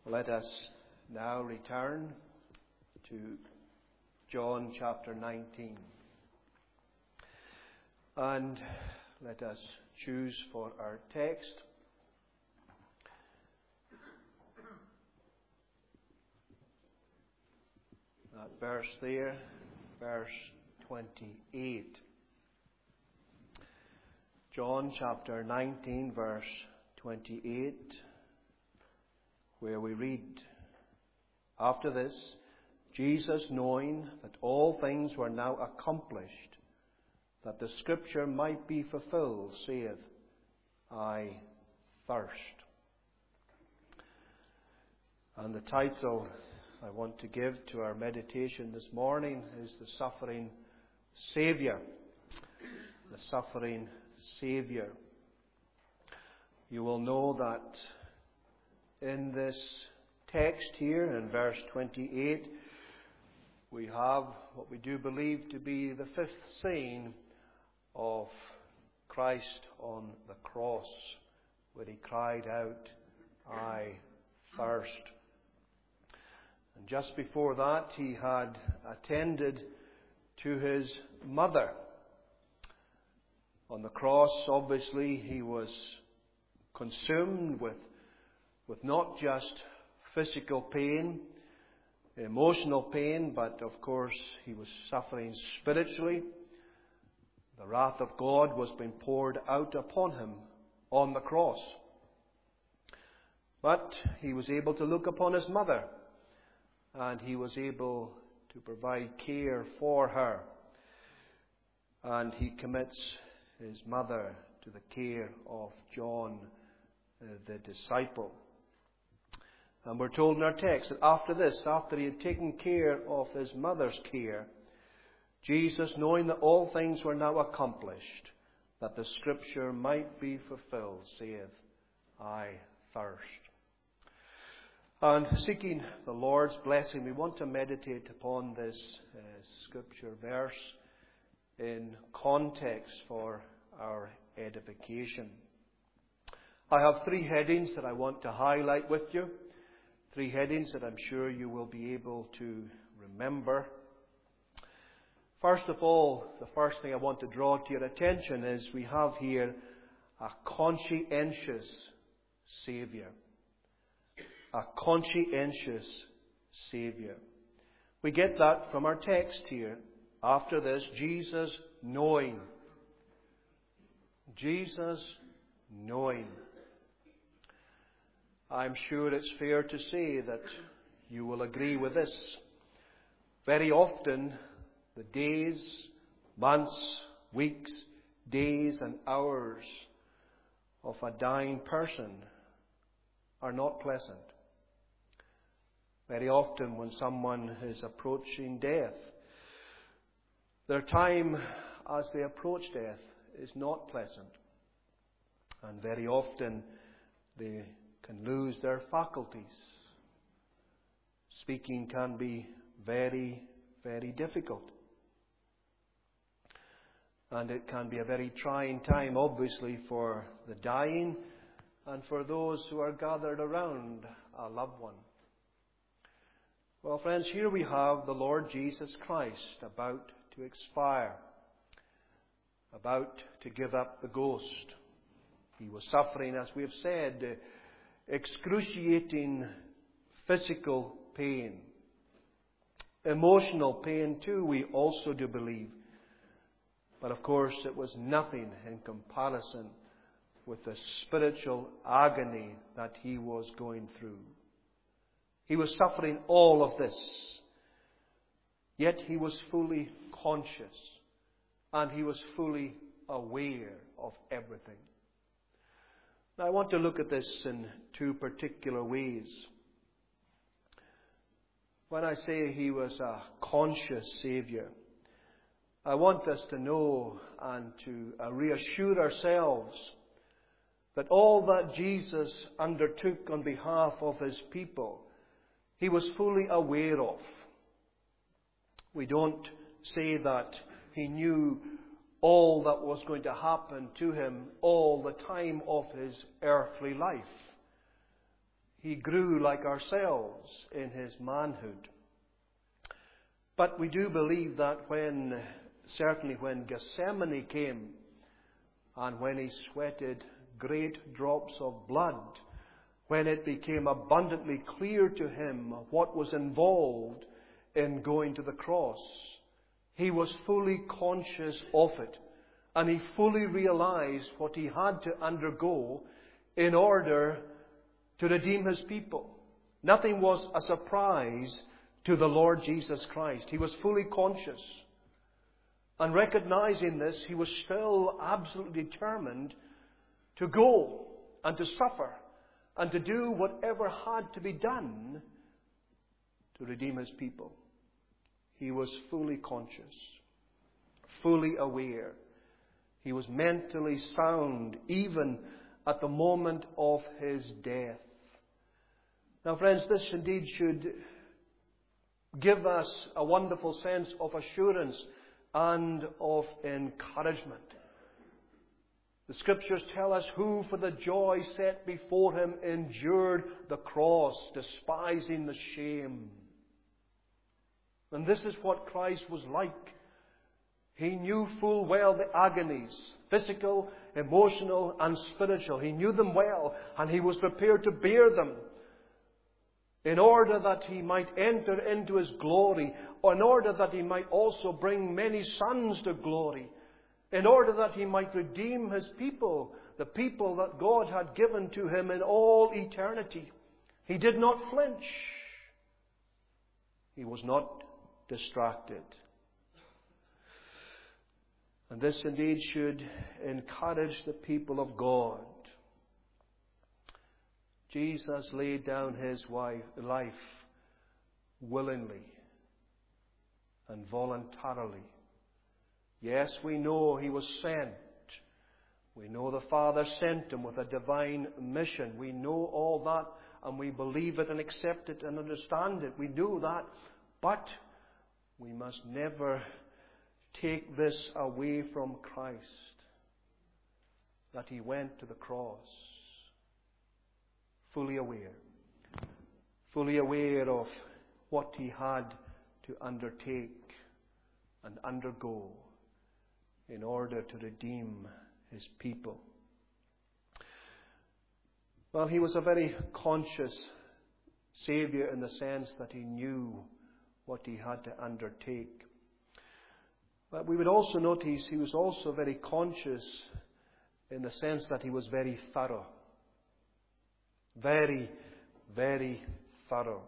Let us now return to John chapter 19. And let us choose for our text that verse there, verse 28. John chapter 19, verse 28, where we read, "After this, Jesus, knowing that all things were now accomplished, that the Scripture might be fulfilled, saith, I thirst." And the title I want to give to our meditation this morning is The Suffering Saviour. The Suffering Saviour. You will know that in this text here, in verse 28, we have what we do believe to be the fifth scene of Christ on the cross, where he cried out, I thirst. And just before that, he had attended to his mother. On the cross, obviously, he was consumed with not just physical pain, emotional pain, but of course he was suffering spiritually. The wrath of God was being poured out upon him on the cross. But he was able to look upon his mother, and he was able to provide care for her. And he commits his mother to the care of John, the disciple. And we're told in our text that after this, after he had taken care of his mother's care, Jesus, knowing that all things were now accomplished, that the Scripture might be fulfilled, saith, I thirst. And seeking the Lord's blessing, we want to meditate upon this Scripture verse in context for our edification. I have three headings that I want to highlight with you. Three headings that I'm sure you will be able to remember. First of all, the first thing I want to draw to your attention is we have here a conscientious Saviour. A conscientious Saviour. We get that from our text here. After this, Jesus knowing. Jesus knowing. I'm sure it's fair to say that you will agree with this. Very often, the days, months, weeks, days and hours of a dying person are not pleasant. Very often when someone is approaching death, their time as they approach death is not pleasant. And very often they can lose their faculties. Speaking can be very, very difficult. And it can be a very trying time, obviously, for the dying and for those who are gathered around a loved one. Well, friends, here we have the Lord Jesus Christ about to expire, about to give up the ghost. He was suffering, as we have said, excruciating physical pain. Emotional pain too, we also do believe. But of course, it was nothing in comparison with the spiritual agony that he was going through. He was suffering all of this. Yet he was fully conscious and he was fully aware of everything. Now I want to look at this in two particular ways. When I say he was a conscious Saviour, I want us to know and to reassure ourselves that all that Jesus undertook on behalf of his people, he was fully aware of. We don't say that he knew all that was going to happen to him all the time of his earthly life. He grew like ourselves in his manhood. But we do believe that certainly when Gethsemane came, and when he sweated great drops of blood, when it became abundantly clear to him what was involved in going to the cross, he was fully conscious of it, and he fully realized what he had to undergo in order to redeem his people. Nothing was a surprise to the Lord Jesus Christ. He was fully conscious. And recognizing this, he was still absolutely determined to go and to suffer and to do whatever had to be done to redeem his people. He was fully conscious, fully aware. He was mentally sound even at the moment of his death. Now, friends, this indeed should give us a wonderful sense of assurance and of encouragement. The Scriptures tell us who for the joy set before him endured the cross, despising the shame. And this is what Christ was like. He knew full well the agonies, physical, emotional, and spiritual. He knew them well, and he was prepared to bear them in order that he might enter into his glory, in order that he might also bring many sons to glory, in order that he might redeem his people, the people that God had given to him in all eternity. He did not flinch. He was not distracted. And this indeed should encourage the people of God. Jesus laid down his life willingly and voluntarily. Yes, we know he was sent. We know the Father sent him with a divine mission. We know all that, and we believe it and accept it and understand it. We do that. But we must never take this away from Christ, that he went to the cross fully aware of what he had to undertake and undergo in order to redeem his people. Well, he was a very conscious Saviour in the sense that he knew what he had to undertake. But we would also notice he was also very conscious in the sense that he was very thorough. Very, very thorough.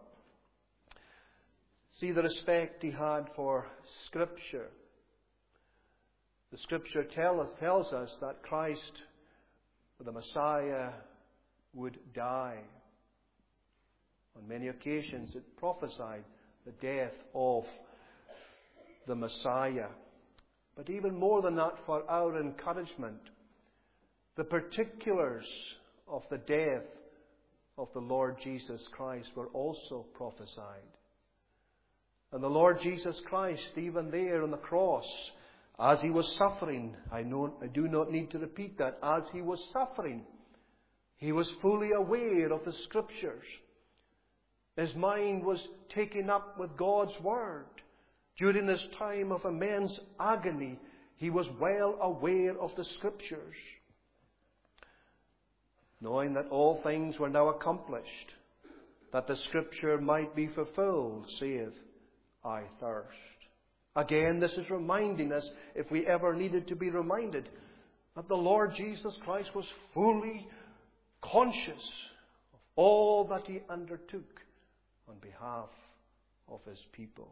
See the respect he had for Scripture. The Scripture tells us that Christ, the Messiah, would die. On many occasions it prophesied the death of the Messiah. But even more than that, for our encouragement, the particulars of the death of the Lord Jesus Christ were also prophesied. And the Lord Jesus Christ, even there on the cross, as he was suffering, I do not need to repeat that, as he was suffering, he was fully aware of the Scriptures. His mind was taken up with God's Word. During this time of immense agony, he was well aware of the Scriptures. Knowing that all things were now accomplished, that the Scripture might be fulfilled, saith, I thirst. Again, this is reminding us, if we ever needed to be reminded, that the Lord Jesus Christ was fully conscious of all that he undertook on behalf of his people.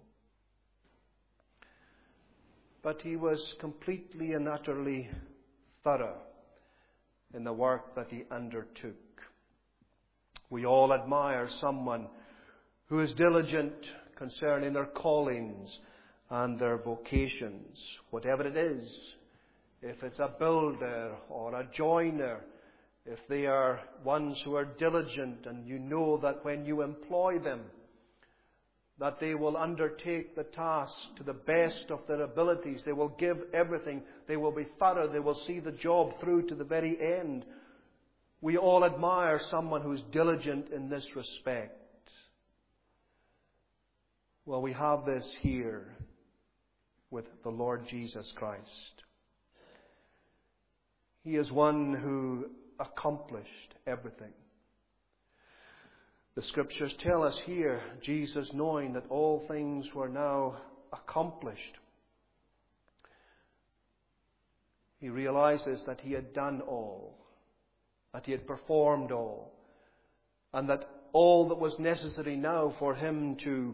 But he was completely and utterly thorough in the work that he undertook. We all admire someone who is diligent concerning their callings and their vocations, whatever it is. If it's a builder or a joiner, if they are ones who are diligent and you know that when you employ them, that they will undertake the task to the best of their abilities. They will give everything. They will be thorough. They will see the job through to the very end. We all admire someone who's diligent in this respect. Well, we have this here with the Lord Jesus Christ. He is one who accomplished everything. The Scriptures tell us here, Jesus, knowing that all things were now accomplished, He realizes that He had done all, that He had performed all, and that all that was necessary now for Him to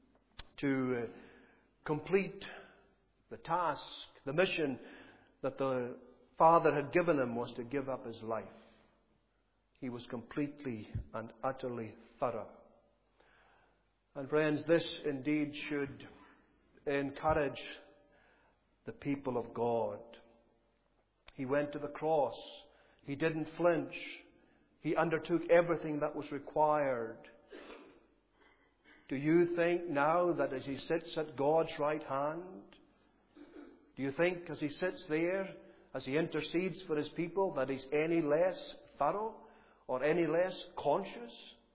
complete the task, the mission that the Father had given Him was to give up His life. He was completely and utterly thorough. And friends, this indeed should encourage the people of God. He went to the cross. He didn't flinch. He undertook everything that was required. Do you think now that as He sits at God's right hand, do you think as He sits there, as He intercedes for His people, that He's any less thorough or any less conscious?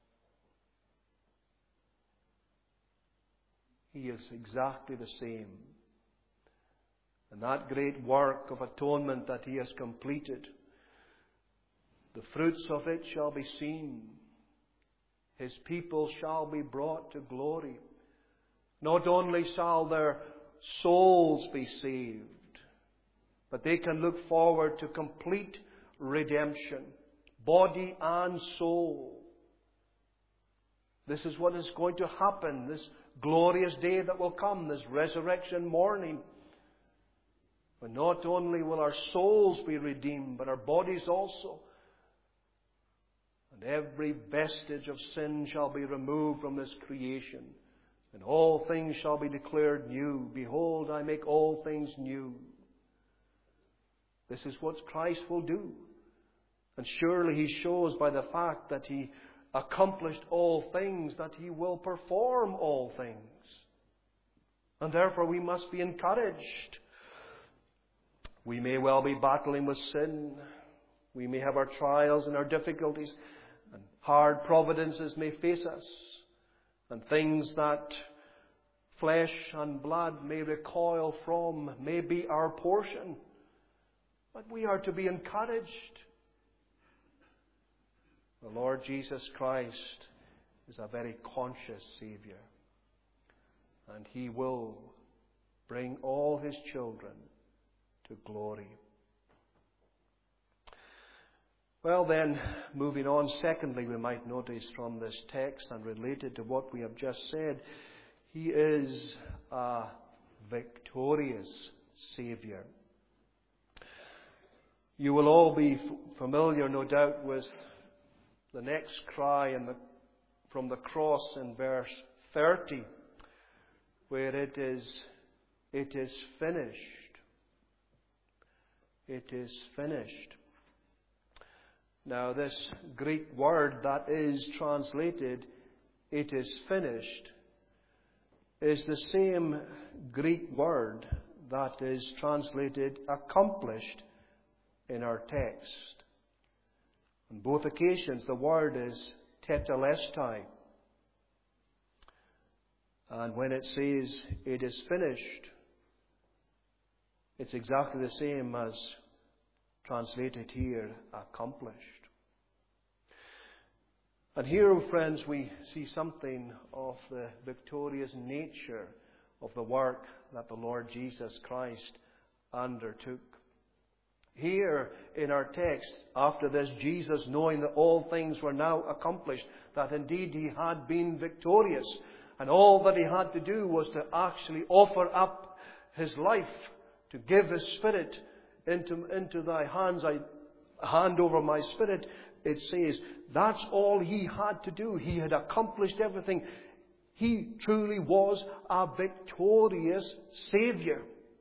He is exactly the same. And that great work of atonement that He has completed, the fruits of it shall be seen. His people shall be brought to glory. Not only shall their souls be saved, but they can look forward to complete redemption, body and soul. This is what is going to happen, this glorious day that will come, this resurrection morning. But not only will our souls be redeemed, but our bodies also. And every vestige of sin shall be removed from this creation. And all things shall be declared new. Behold, I make all things new. This is what Christ will do. And surely He shows by the fact that He accomplished all things, that He will perform all things. And therefore we must be encouraged. We may well be battling with sin. We may have our trials and our difficulties, and hard providences may face us, and things that flesh and blood may recoil from may be our portion. But we are to be encouraged. The Lord Jesus Christ is a very conscious Saviour, and He will bring all His children to glory. Well then, moving on, secondly, we might notice from this text and related to what we have just said, He is a victorious Saviour. You will all be familiar, no doubt, with the next cry from the cross in verse 30, where it is finished. It is finished. Now, this Greek word that is translated, it is finished, is the same Greek word that is translated accomplished in our text. On both occasions, the word is tetelestai. And when it says it is finished, it's exactly the same as translated here, accomplished. And here, friends, we see something of the victorious nature of the work that the Lord Jesus Christ undertook. Here in our text, after this, Jesus, knowing that all things were now accomplished, that indeed He had been victorious, and all that He had to do was to actually offer up His life, to give His Spirit into thy hands. I hand over my spirit. It says that's all He had to do. He had accomplished everything. He truly was a victorious Saviour.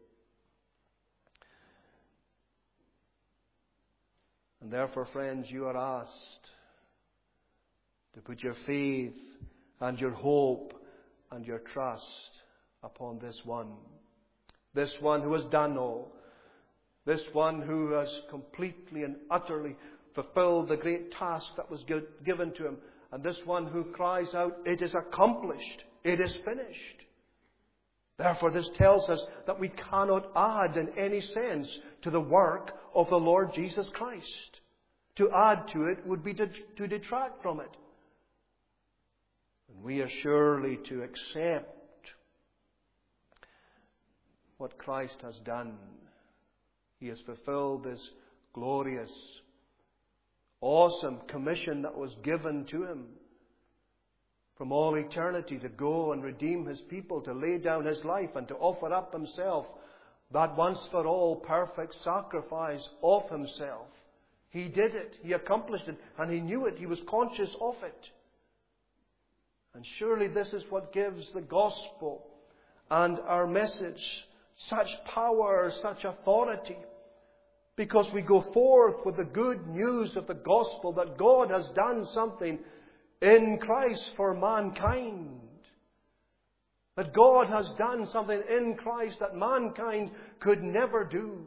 And therefore, friends, you are asked to put your faith and your hope and your trust upon this one who has done all, this one who has completely and utterly fulfilled the great task that was given to him. And this one who cries out, "It is accomplished. It is finished." Therefore, this tells us that we cannot add in any sense to the work of the Lord Jesus Christ. To add to it would be to detract from it. And we are surely to accept what Christ has done. He has fulfilled this glorious, awesome commission that was given to him from all eternity, to go and redeem his people, to lay down his life and to offer up himself, that once for all perfect sacrifice of himself. He did it. He accomplished it. And he knew it. He was conscious of it. And surely this is what gives the gospel and our message such power, such authority. Because we go forth with the good news of the gospel that God has done something in Christ for mankind. That God has done something in Christ that mankind could never do.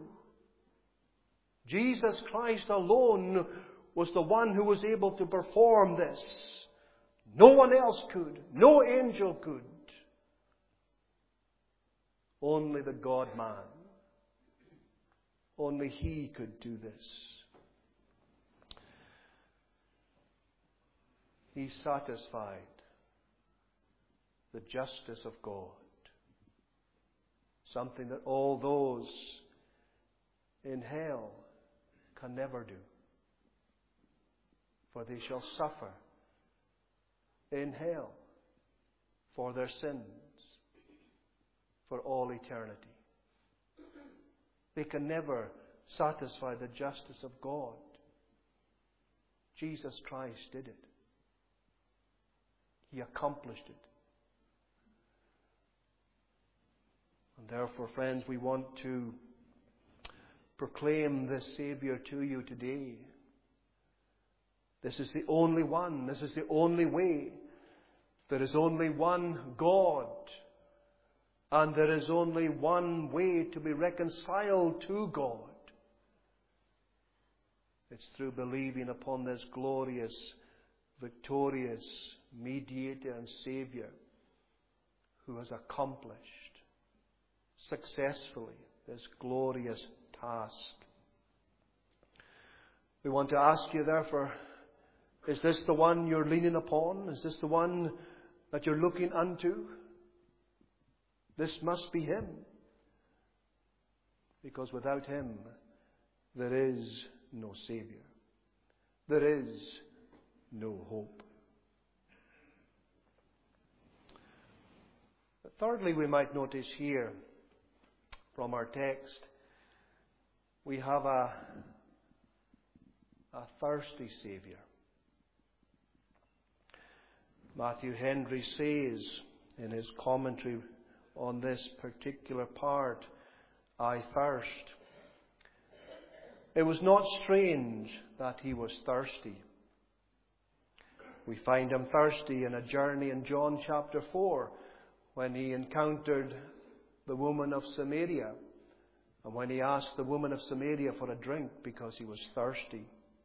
Jesus Christ alone was the one who was able to perform this. No one else could. No angel could. Only the God-man. Only He could do this. He satisfied the justice of God. Something that all those in hell can never do. For they shall suffer in hell for their sins for all eternity. They can never satisfy the justice of God. Jesus Christ did it. He accomplished it. And therefore, friends, we want to proclaim this Savior to you today. This is the only one. This is the only way. There is only one God. And there is only one way to be reconciled to God. It's through believing upon this glorious, victorious mediator and Savior who has accomplished successfully this glorious task. We want to ask you, therefore, is this the one you're leaning upon? Is this the one that you're looking unto? This must be Him. Because without Him, there is no Savior. There is no hope. But thirdly, we might notice here from our text, we have a thirsty Savior. Matthew Henry says in his commentary on this particular part, I thirst. It was not strange that he was thirsty. We find him thirsty in a journey in John chapter 4 when he encountered the woman of Samaria and when he asked the woman of Samaria for a drink because he was thirsty.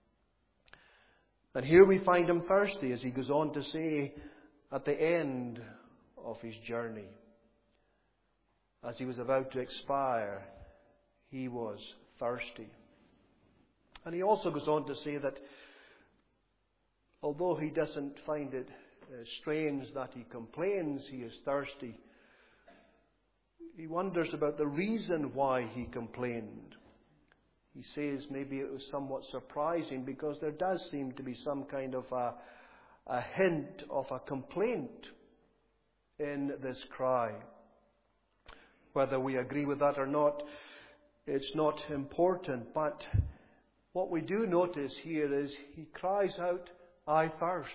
And here we find him thirsty as he goes on to say at the end of his journey. As he was about to expire, he was thirsty. And he also goes on to say that although he doesn't find it strange that he complains he is thirsty, he wonders about the reason why he complained. He says maybe it was somewhat surprising because there does seem to be some kind of a hint of a complaint in this cry. Whether we agree with that or not, it's not important. But what we do notice here is he cries out, I thirst.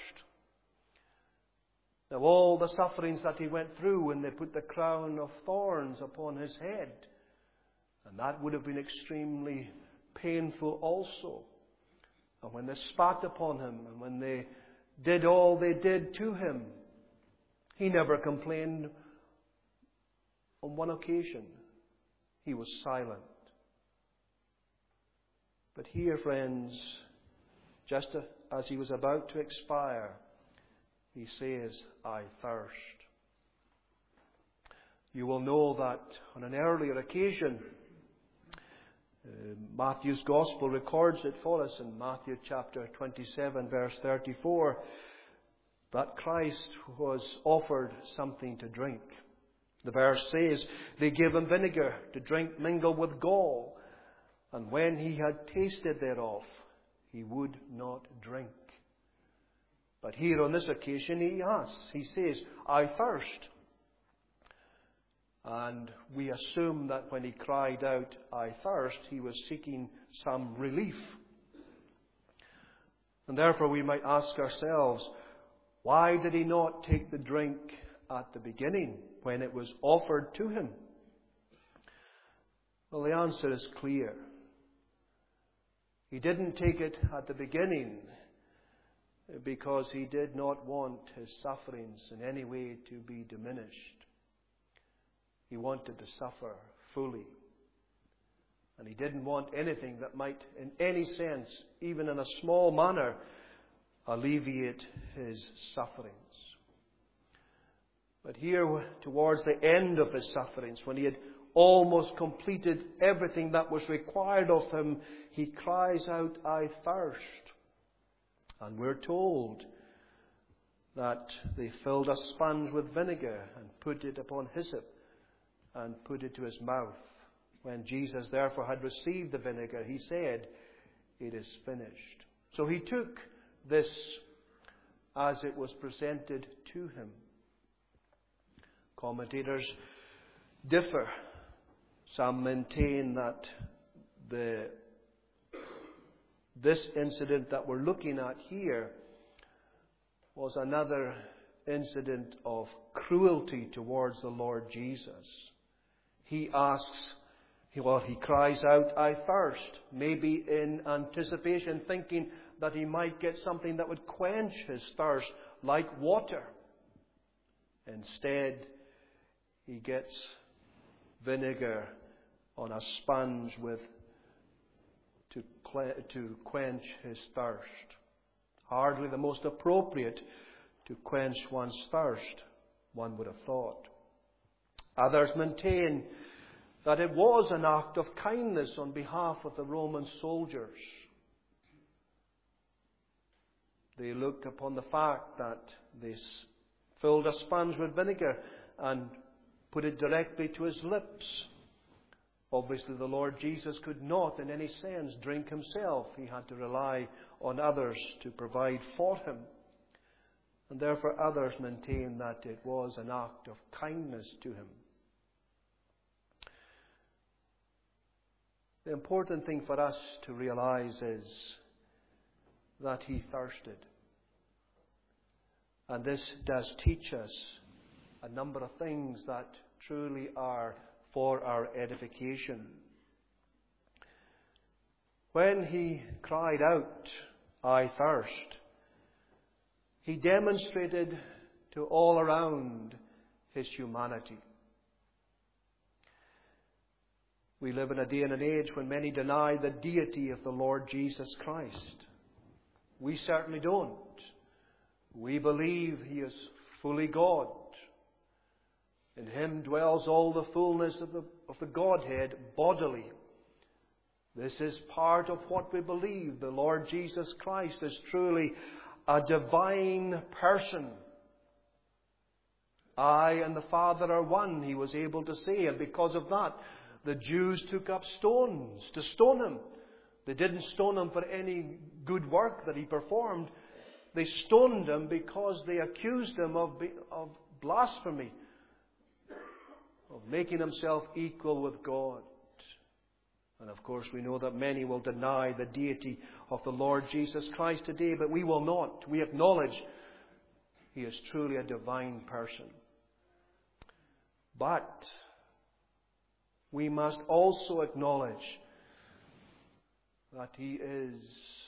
Now all the sufferings that he went through when they put the crown of thorns upon his head, and that would have been extremely painful also. And when they spat upon him, and when they did all they did to him, he never complained. On one occasion, he was silent. But here, friends, just as he was about to expire, he says, "I thirst." You will know that on an earlier occasion, Matthew's Gospel records it for us in Matthew chapter 27, verse 34, that Christ was offered something to drink. The verse says, "They gave him vinegar to drink mingled with gall, and when he had tasted thereof, he would not drink." But here on this occasion he asks, he says, "I thirst." And we assume that when he cried out, "I thirst," he was seeking some relief. And therefore we might ask ourselves, why did he not take the drink at the beginning when it was offered to him? Well, the answer is clear. He didn't take it at the beginning because he did not want his sufferings in any way to be diminished. He wanted to suffer fully. And he didn't want anything that might, in any sense, even in a small manner, alleviate his sufferings. But here, towards the end of his sufferings, when he had almost completed everything that was required of him, he cries out, "I thirst." And we're told that they filled a sponge with vinegar and put it upon hyssop and put it to his mouth. When Jesus therefore had received the vinegar, he said, "It is finished." So he took this as it was presented to him. Commentators differ. Some maintain that this incident that we're looking at here was another incident of cruelty towards the Lord Jesus. He cries out, "I thirst," maybe in anticipation, thinking that he might get something that would quench his thirst, like water. Instead, he gets vinegar on a sponge to quench his thirst. Hardly the most appropriate to quench one's thirst, one would have thought. Others maintain that it was an act of kindness on behalf of the Roman soldiers. They look upon the fact that they filled a sponge with vinegar and put it directly to his lips. Obviously, the Lord Jesus could not, in any sense, drink himself. He had to rely on others to provide for him. And therefore, others maintain that it was an act of kindness to him. The important thing for us to realize is that he thirsted. And this does teach us a number of things that truly are for our edification. When he cried out, "I thirst," he demonstrated to all around his humanity. We live in a day and an age when many deny the deity of the Lord Jesus Christ. We certainly don't. We believe he is fully God. In him dwells all the fullness of the Godhead bodily. This is part of what we believe. The Lord Jesus Christ is truly a divine person. "I and the Father are one," he was able to say. And because of that, the Jews took up stones to stone him. They didn't stone him for any good work that he performed. They stoned him because they accused him of blasphemy, of making himself equal with God. And of course we know that many will deny the deity of the Lord Jesus Christ today, but we will not. We acknowledge he is truly a divine person. But we must also acknowledge that he is,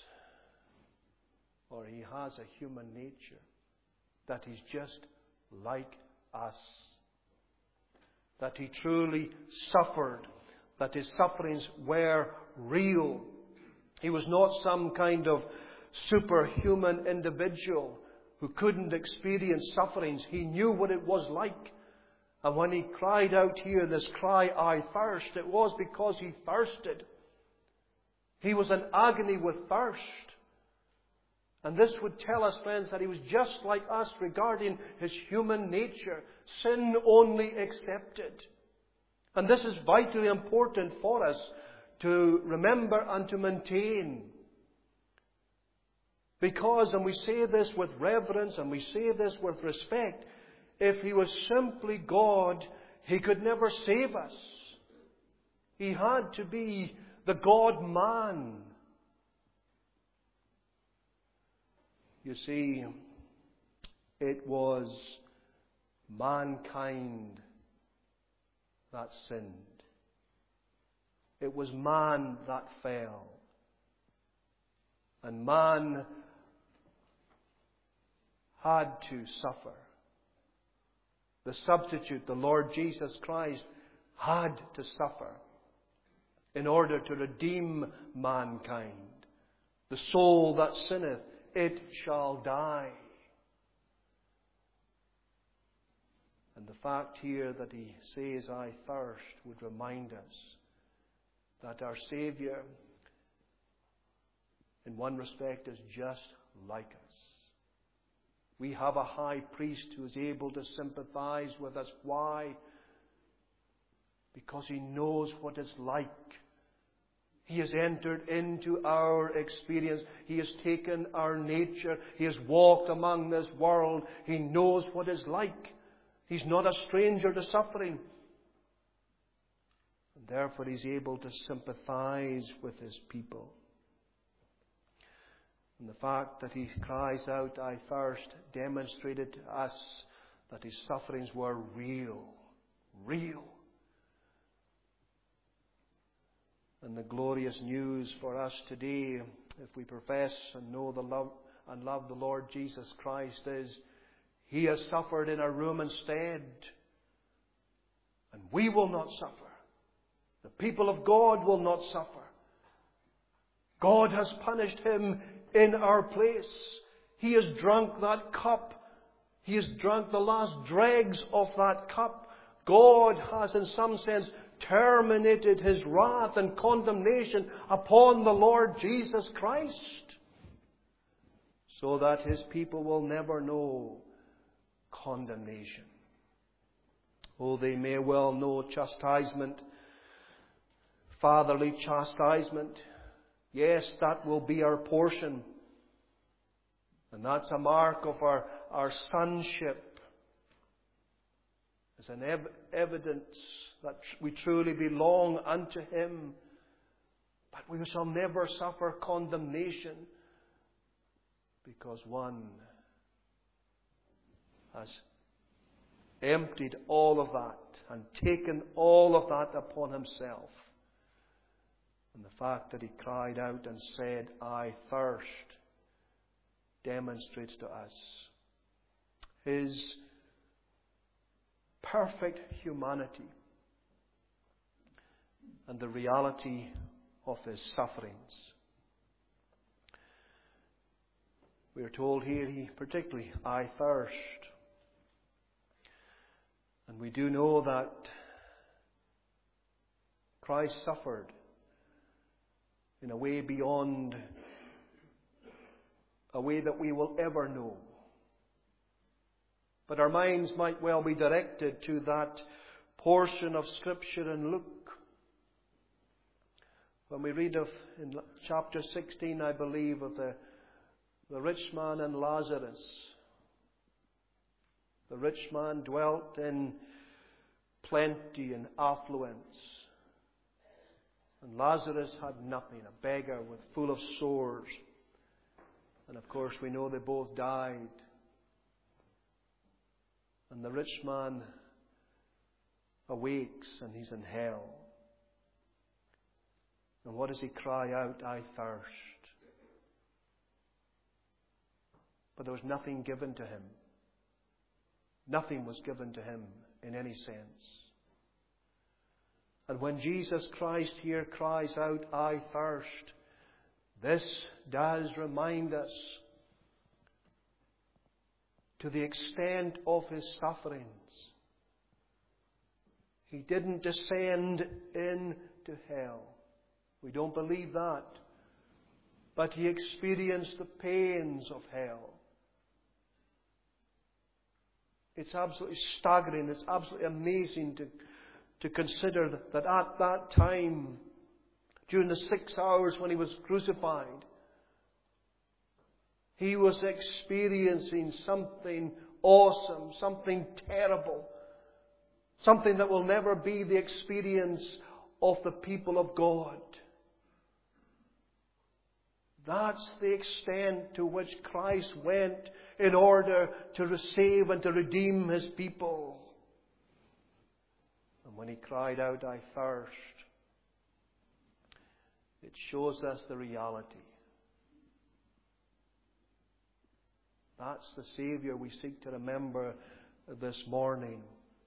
or he has a human nature, that he's just like us, that he truly suffered, that his sufferings were real. He was not some kind of superhuman individual who couldn't experience sufferings. He knew what it was like. And when He cried out here, this cry, "I thirst," it was because He thirsted. He was in agony with thirst. And this would tell us, friends, that He was just like us regarding His human nature, sin only accepted. And this is vitally important for us to remember and to maintain. Because, and we say this with reverence and we say this with respect, if He was simply God, He could never save us. He had to be the God-man. You see, it was mankind that sinned. It was man that fell. And man had to suffer. The substitute, the Lord Jesus Christ, had to suffer in order to redeem mankind. The soul that sinneth, it shall die. And the fact here that He says, "I thirst," would remind us that our Saviour, in one respect, is just like us. We have a high priest who is able to sympathize with us. Why? Because He knows what it's like. He has entered into our experience. He has taken our nature. He has walked among this world. He knows what it's like. He's not a stranger to suffering. And therefore He's able to sympathize with His people. And the fact that He cries out, "I thirst," demonstrated to us that His sufferings were real. Real. And the glorious news for us today, if we profess and know the love and love the Lord Jesus Christ, is He has suffered in our room instead. And we will not suffer. The people of God will not suffer. God has punished Him in our place. He has drunk that cup. He has drunk the last dregs of that cup. God has, in some sense, terminated His wrath and condemnation upon the Lord Jesus Christ, so that His people will never know condemnation. Oh, they may well know chastisement, fatherly chastisement. Yes, that will be our portion. And that's a mark of our sonship. It's an evidence that we truly belong unto Him. But we shall never suffer condemnation, because one has emptied all of that and taken all of that upon Himself. And the fact that He cried out and said, "I thirst," demonstrates to us His perfect humanity and the reality of His sufferings. We are told here, particularly, "I thirst." And we do know that Christ suffered in a way beyond a way that we will ever know. But our minds might well be directed to that portion of Scripture in Luke, when we read in chapter 16, I believe, of the rich man and Lazarus. The rich man dwelt in plenty and affluence, and Lazarus had nothing, a beggar full of sores. And of course we know they both died. And the rich man awakes and he's in hell. And what does he cry out? "I thirst." But there was nothing given to him. Nothing was given to him in any sense. And when Jesus Christ here cries out, "I thirst," This does remind us to the extent of His sufferings. He didn't descend into hell. We don't believe that. But He experienced the pains of hell. It's absolutely staggering. It's absolutely amazing to consider that at that time, during the 6 hours when He was crucified, He was experiencing something awesome, something terrible, something that will never be the experience of the people of God. That's the extent to which Christ went in order to save and to redeem His people. And when He cried out, "I thirst," it shows us the reality. That's the Saviour we seek to remember this morning.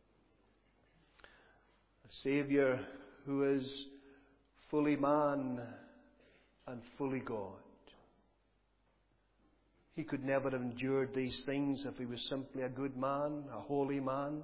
A Saviour who is fully man and fully God. He could never have endured these things if He was simply a good man, a holy man.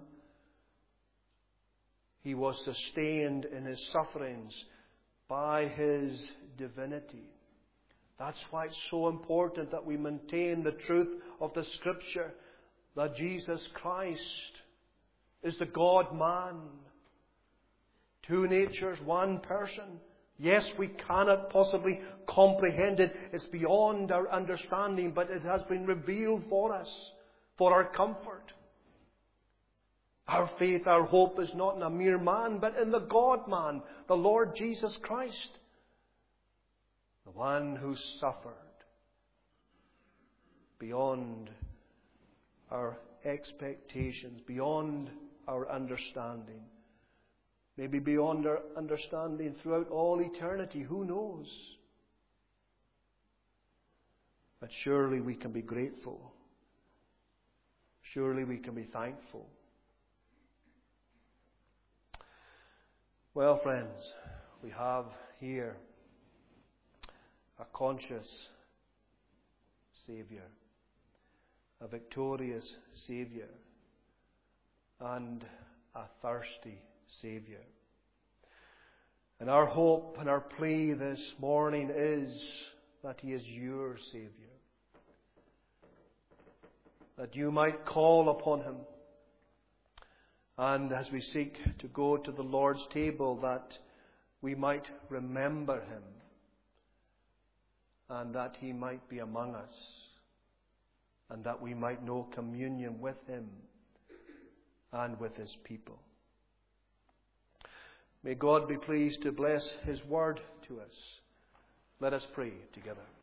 He was sustained in His sufferings by His divinity. That's why it's so important that we maintain the truth of the Scripture, that Jesus Christ is the God-man. Two natures, one person. Yes, we cannot possibly comprehend it. It's beyond our understanding, but it has been revealed for us, for our comfort. Our faith, our hope is not in a mere man, but in the God-man, the Lord Jesus Christ. The one who suffered beyond our expectations, beyond our understanding. Maybe beyond our understanding throughout all eternity. Who knows? But surely we can be grateful. Surely we can be thankful. Well, friends, we have here a conscious Saviour, a victorious Saviour, and a thirsty Saviour. And our hope and our plea this morning is that He is your Saviour. That you might call upon Him. And as we seek to go to the Lord's table, that we might remember Him. And that He might be among us. And that we might know communion with Him and with His people. May God be pleased to bless His word to us. Let us pray together.